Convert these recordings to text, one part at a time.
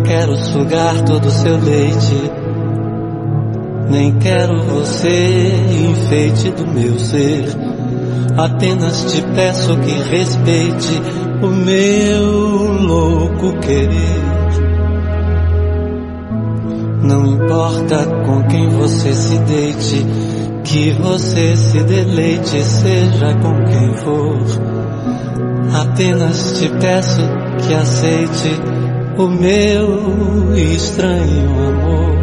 quero sugar todo o seu leite, nem quero você, enfeite do meu ser. Apenas te peço que respeite o meu louco querer. Não importa com quem você se deite, que você se deleite, seja com quem for. Apenas te peço que aceite o meu estranho amor.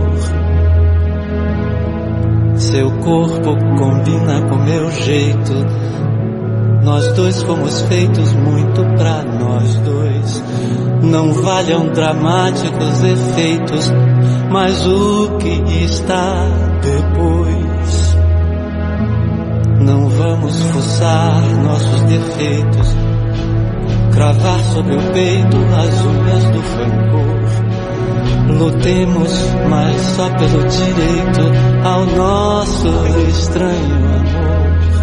Seu corpo combina com meu jeito, nós dois fomos feitos muito pra nós dois. Não valham dramáticos efeitos, mas o que está depois. Não vamos fuçar nossos defeitos, cravar sobre o peito as unhas do rancor. Lutemos, mas só pelo direito ao nosso estranho amor.